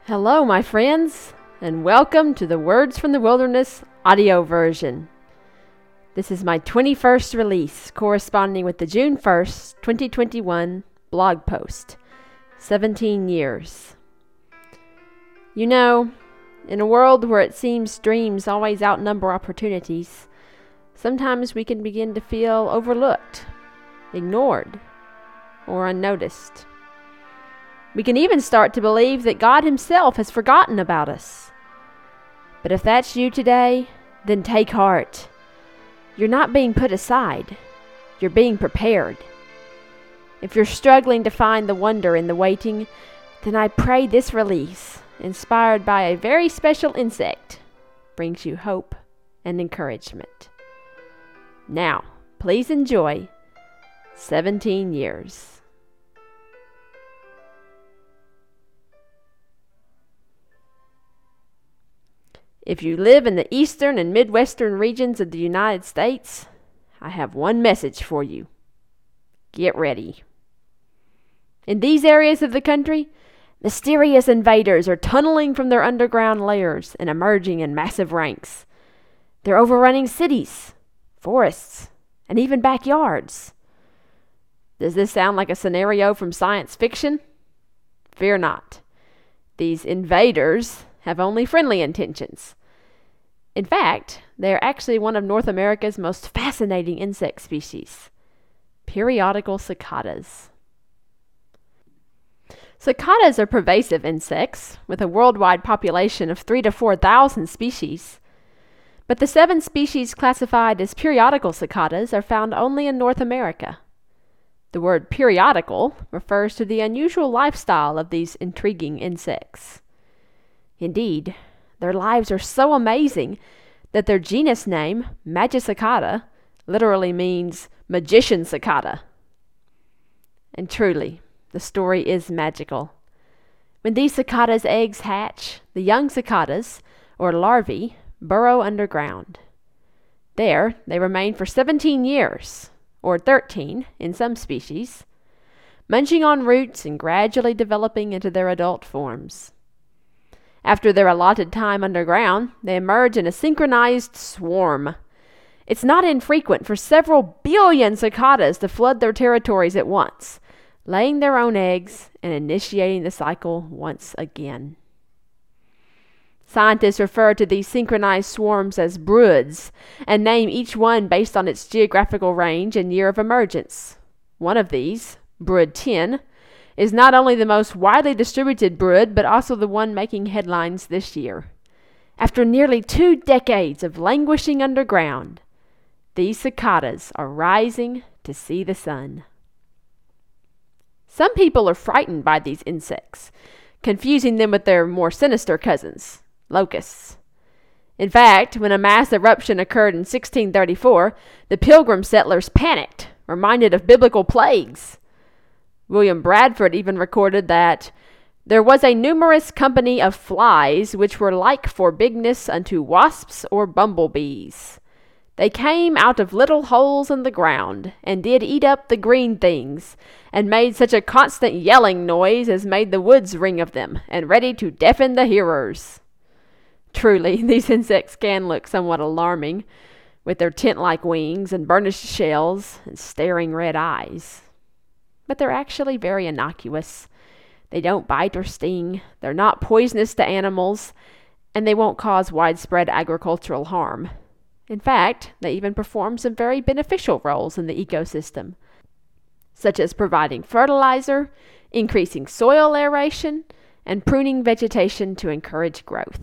Hello, my friends, and welcome to the Words from the Wilderness audio version. This is my 21st release, corresponding with the June 1st, 2021 blog post, 17 years. You know, in a world where it seems dreams always outnumber opportunities, sometimes we can begin to feel overlooked, ignored, or unnoticed. We can even start to believe that God Himself has forgotten about us. But if that's you today, then take heart. You're not being put aside. You're being prepared. If you're struggling to find the wonder in the waiting, then I pray this release, inspired by a very special insect, brings you hope and encouragement. Now, please enjoy 17 years. If you live in the eastern and midwestern regions of the United States, I have one message for you. Get ready. In these areas of the country, mysterious invaders are tunneling from their underground layers and emerging in massive ranks. They're overrunning cities, forests, and even backyards. Does this sound like a scenario from science fiction? Fear not. These invaders have only friendly intentions. In fact, they are actually one of North America's most fascinating insect species, periodical cicadas. Cicadas are pervasive insects with a worldwide population of 3,000 to 4,000 species. But the 7 species classified as periodical cicadas are found only in North America. The word periodical refers to the unusual lifestyle of these intriguing insects. Indeed, their lives are so amazing that their genus name, Magicicada, literally means magician cicada. And truly, the story is magical. When these cicadas' eggs hatch, the young cicadas, or larvae, burrow underground. There, they remain for 17 years, or 13 in some species, munching on roots and gradually developing into their adult forms. After their allotted time underground, they emerge in a synchronized swarm. It's not infrequent for several billion cicadas to flood their territories at once, laying their own eggs and initiating the cycle once again. Scientists refer to these synchronized swarms as broods and name each one based on its geographical range and year of emergence. One of these, Brood 10, is not only the most widely distributed brood, but also the one making headlines this year. After nearly 2 decades of languishing underground, these cicadas are rising to see the sun. Some people are frightened by these insects, confusing them with their more sinister cousins, locusts. In fact, when a mass eruption occurred in 1634, the Pilgrim settlers panicked, reminded of biblical plagues. William Bradford even recorded that there was a numerous company of flies which were like for bigness unto wasps or bumblebees. They came out of little holes in the ground, and did eat up the green things, and made such a constant yelling noise as made the woods ring of them, and ready to deafen the hearers. Truly, these insects can look somewhat alarming, with their tent-like wings and burnished shells and staring red eyes. But they're actually very innocuous. They don't bite or sting, they're not poisonous to animals, and they won't cause widespread agricultural harm. In fact, they even perform some very beneficial roles in the ecosystem, such as providing fertilizer, increasing soil aeration, and pruning vegetation to encourage growth.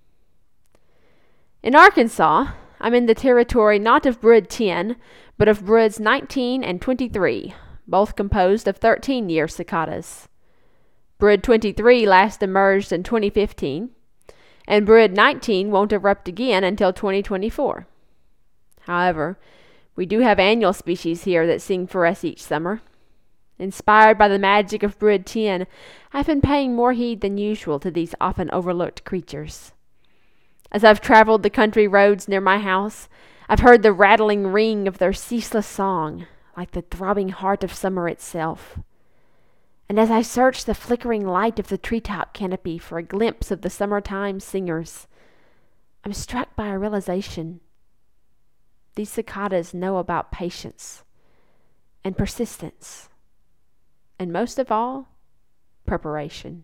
In Arkansas, I'm in the territory not of Brood 10, but of Broods 19 and 23, both composed of 13-year cicadas. Brood 23 last emerged in 2015, and Brood 19 won't erupt again until 2024. However, we do have annual species here that sing for us each summer. Inspired by the magic of Brood 10, I've been paying more heed than usual to these often overlooked creatures. As I've traveled the country roads near my house, I've heard the rattling ring of their ceaseless song, like the throbbing heart of summer itself. And as I search the flickering light of the treetop canopy for a glimpse of the summertime singers, I'm struck by a realization. These cicadas know about patience and persistence, and most of all, preparation.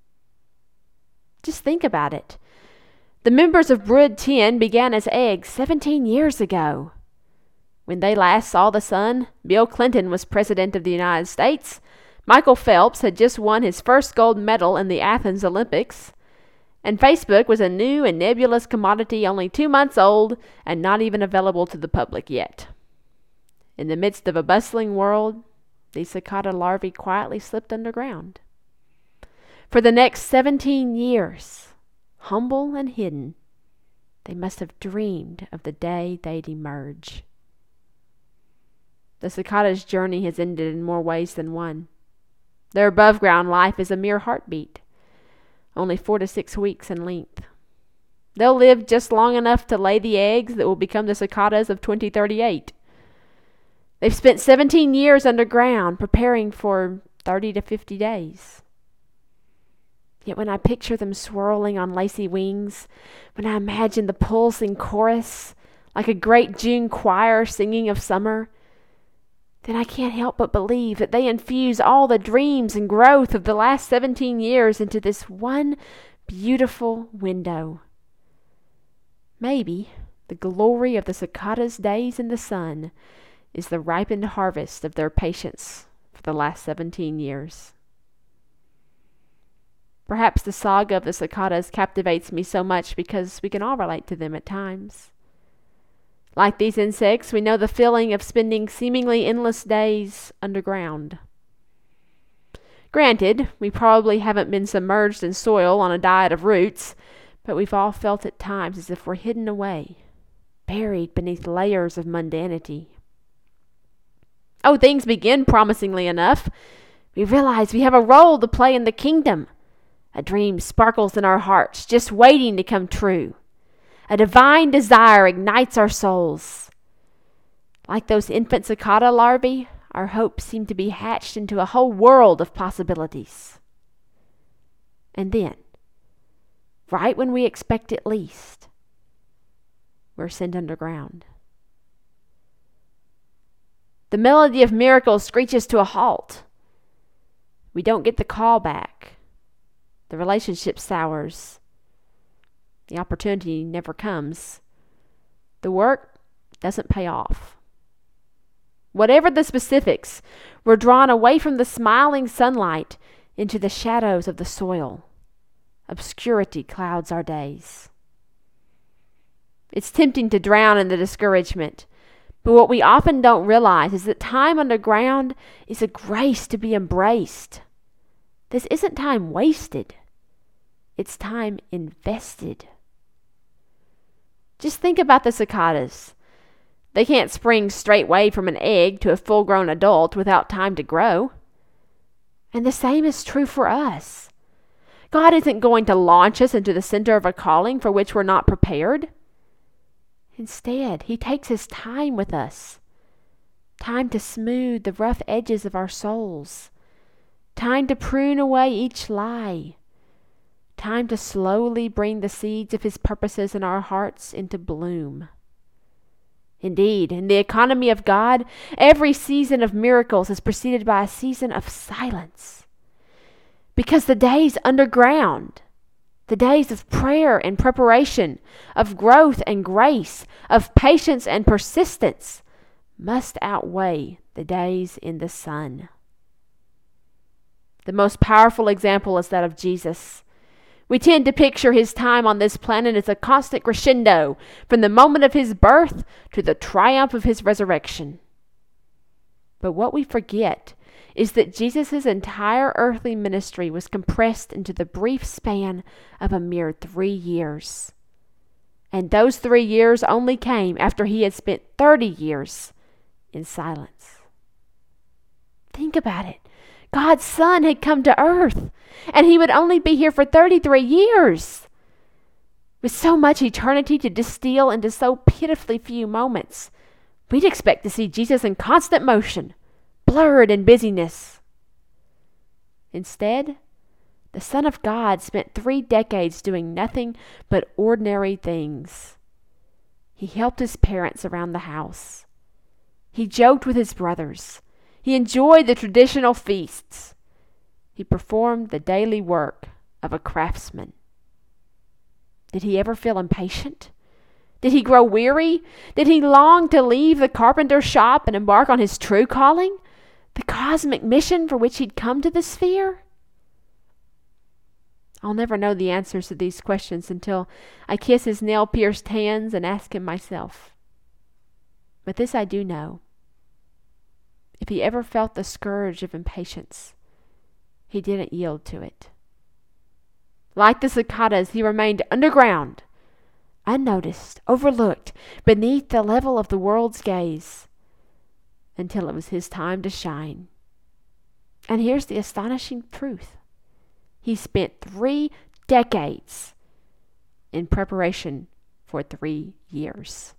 Just think about it. The members of Brood 10 began as eggs 17 years ago. When they last saw the sun, Bill Clinton was President of the United States. Michael Phelps had just won his first gold medal in the Athens Olympics. And Facebook was a new and nebulous commodity only 2 months old and not even available to the public yet. In the midst of a bustling world, these cicada larvae quietly slipped underground. For the next 17 years, humble and hidden, they must have dreamed of the day they'd emerge. The cicada's journey has ended in more ways than one. Their above-ground life is a mere heartbeat, only 4 to 6 weeks in length. They'll live just long enough to lay the eggs that will become the cicadas of 2038. They've spent 17 years underground preparing for 30 to 50 days. Yet when I picture them swirling on lacy wings, when I imagine the pulsing chorus, like a great June choir singing of summer, then I can't help but believe that they infuse all the dreams and growth of the last 17 years into this one beautiful window. Maybe the glory of the cicada's days in the sun is the ripened harvest of their patience for the last 17 years. Perhaps the saga of the cicadas captivates me so much because we can all relate to them at times. Like these insects, we know the feeling of spending seemingly endless days underground. Granted, we probably haven't been submerged in soil on a diet of roots, but we've all felt at times as if we're hidden away, buried beneath layers of mundanity. Oh, things begin promisingly enough. We realize we have a role to play in the kingdom. A dream sparkles in our hearts, just waiting to come true. A divine desire ignites our souls. Like those infant cicada larvae, our hopes seem to be hatched into a whole world of possibilities. And then, right when we expect it least, we're sent underground. The melody of miracles screeches to a halt. We don't get the call back. The relationship sours. The opportunity never comes. The work doesn't pay off. Whatever the specifics, we're drawn away from the smiling sunlight into the shadows of the soil. Obscurity clouds our days. It's tempting to drown in the discouragement, but what we often don't realize is that time underground is a grace to be embraced. This isn't time wasted. It's time invested. Just think about the cicadas. They can't spring straightway from an egg to a full-grown adult without time to grow. And the same is true for us. God isn't going to launch us into the center of a calling for which we're not prepared. Instead, He takes His time with us. Time to smooth the rough edges of our souls. Time to prune away each lie. Time to slowly bring the seeds of His purposes in our hearts into bloom. Indeed, in the economy of God, every season of miracles is preceded by a season of silence. Because the days underground, the days of prayer and preparation, of growth and grace, of patience and persistence, must outweigh the days in the sun. The most powerful example is that of Jesus. We tend to picture His time on this planet as a constant crescendo, from the moment of His birth to the triumph of His resurrection. But what we forget is that Jesus' entire earthly ministry was compressed into the brief span of a mere 3 years. And those 3 years only came after He had spent 30 years in silence. Think about it. God's Son had come to earth, and He would only be here for 33 years. With so much eternity to distill into so pitifully few moments, we'd expect to see Jesus in constant motion, blurred in busyness. Instead, the Son of God spent 3 decades doing nothing but ordinary things. He helped his parents around the house. He joked with his brothers. He enjoyed the traditional feasts. He performed the daily work of a craftsman. Did he ever feel impatient? Did he grow weary? Did he long to leave the carpenter's shop and embark on his true calling, the cosmic mission for which he'd come to the sphere? I'll never know the answers to these questions until I kiss his nail-pierced hands and ask him myself. But this I do know. If he ever felt the scourge of impatience, he didn't yield to it. Like the cicadas, he remained underground, unnoticed, overlooked, beneath the level of the world's gaze, until it was his time to shine. And here's the astonishing truth. He spent 3 decades in preparation for 3 years.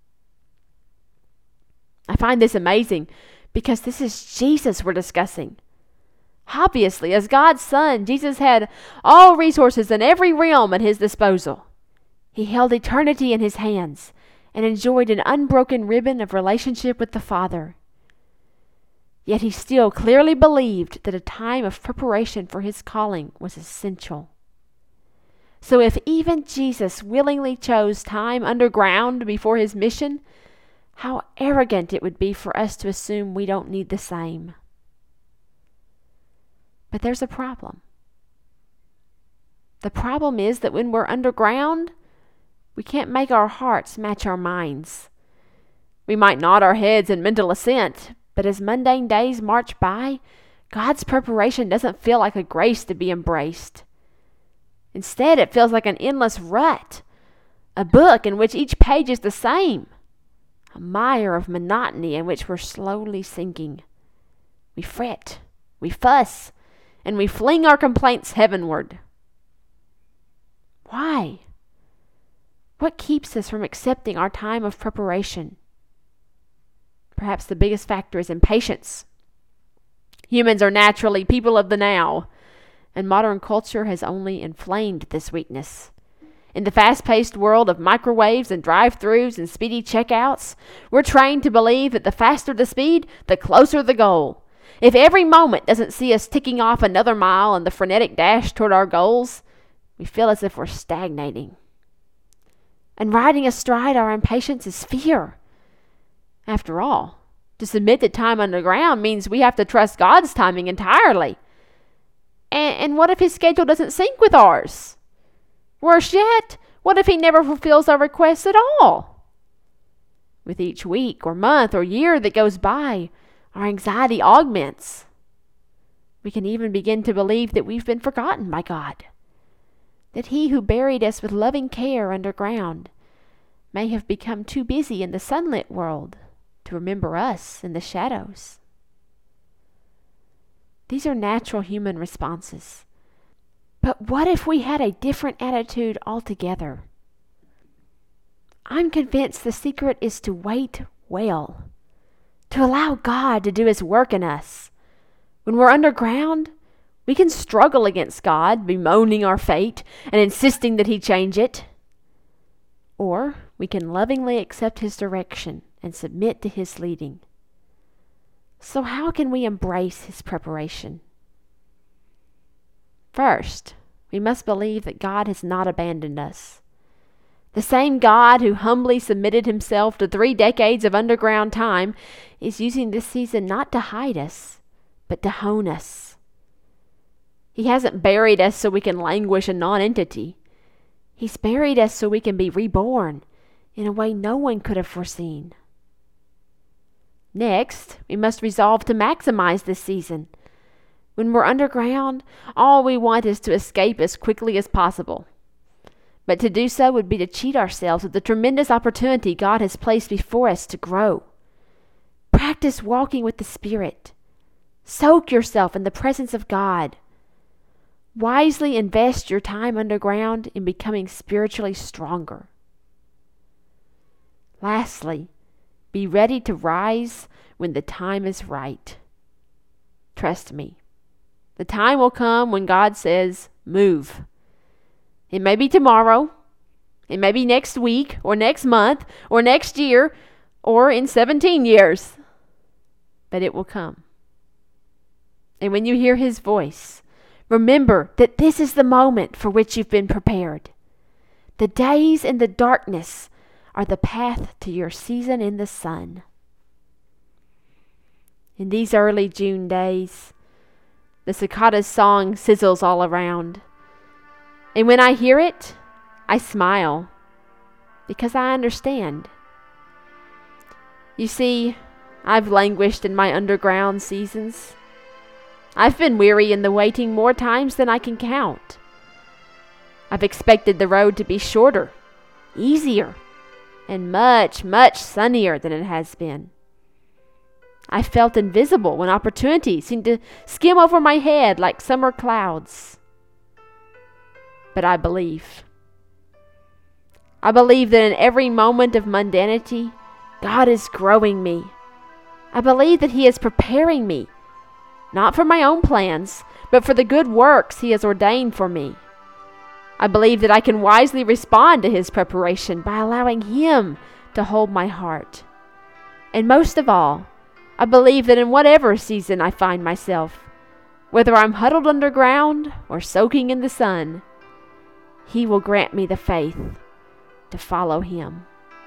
I find this amazing because this is Jesus we're discussing. Obviously, as God's Son, Jesus had all resources in every realm at his disposal. He held eternity in his hands and enjoyed an unbroken ribbon of relationship with the Father. Yet he still clearly believed that a time of preparation for his calling was essential. So if even Jesus willingly chose time underground before his mission, how arrogant it would be for us to assume we don't need the same. But there's a problem. The problem is that when we're underground, we can't make our hearts match our minds. We might nod our heads in mental assent, but as mundane days march by, God's preparation doesn't feel like a grace to be embraced. Instead, it feels like an endless rut, a book in which each page is the same, a mire of monotony in which we're slowly sinking. We fret, we fuss, and we fling our complaints heavenward. Why? What keeps us from accepting our time of preparation? Perhaps the biggest factor is impatience. Humans are naturally people of the now, and modern culture has only inflamed this weakness. In the fast-paced world of microwaves and drive-thrus and speedy checkouts, we're trained to believe that the faster the speed, the closer the goal. If every moment doesn't see us ticking off another mile in the frenetic dash toward our goals, we feel as if we're stagnating. And riding astride our impatience is fear. After all, to submit to time underground means we have to trust God's timing entirely. And what if his schedule doesn't sync with ours? Worse yet, what if he never fulfills our requests at all? With each week or month or year that goes by, our anxiety augments. We can even begin to believe that we've been forgotten by God, that he who buried us with loving care underground may have become too busy in the sunlit world to remember us in the shadows. These are natural human responses. But what if we had a different attitude altogether? I'm convinced the secret is to wait well, to allow God to do his work in us. When we're underground, we can struggle against God, bemoaning our fate and insisting that he change it. Or we can lovingly accept his direction and submit to his leading. So how can we embrace his preparation? First, we must believe that God has not abandoned us. The same God who humbly submitted himself to 3 decades of underground time is using this season not to hide us, but to hone us. He hasn't buried us so we can languish a non-entity. He's buried us so we can be reborn in a way no one could have foreseen. Next, we must resolve to maximize this season. When we're underground, all we want is to escape as quickly as possible. But to do so would be to cheat ourselves of the tremendous opportunity God has placed before us to grow. Practice walking with the Spirit. Soak yourself in the presence of God. Wisely invest your time underground in becoming spiritually stronger. Lastly, be ready to rise when the time is right. Trust me, The time will come when God says, move. It may be tomorrow. It may be next week or next month or next year or in 17 years. But it will come. And when you hear his voice, remember that this is the moment for which you've been prepared. The days in the darkness are the path to your season in the sun. In these early June days, the cicada's song sizzles all around. And when I hear it, I smile because I understand. You see, I've languished in my underground seasons. I've been weary in the waiting more times than I can count. I've expected the road to be shorter, easier, and much, much sunnier than it has been. I felt invisible when opportunities seemed to skim over my head like summer clouds. But I believe. I believe that in every moment of mundanity, God is growing me. I believe that he is preparing me, not for my own plans, but for the good works he has ordained for me. I believe that I can wisely respond to his preparation by allowing him to hold my heart. And most of all, I believe that in whatever season I find myself, whether I'm huddled underground or soaking in the sun, he will grant me the faith to follow him.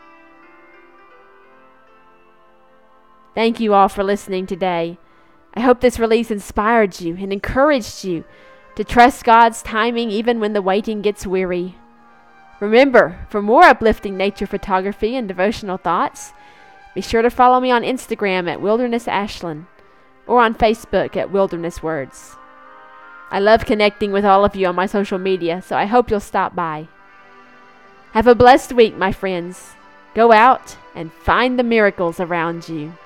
Thank you all for listening today. I hope this release inspired you and encouraged you to trust God's timing even when the waiting gets weary. Remember, for more uplifting nature photography and devotional thoughts, be sure to follow me on Instagram at Wilderness Ashland or on Facebook at Wilderness Words. I love connecting with all of you on my social media, so I hope you'll stop by. Have a blessed week, my friends. Go out and find the miracles around you.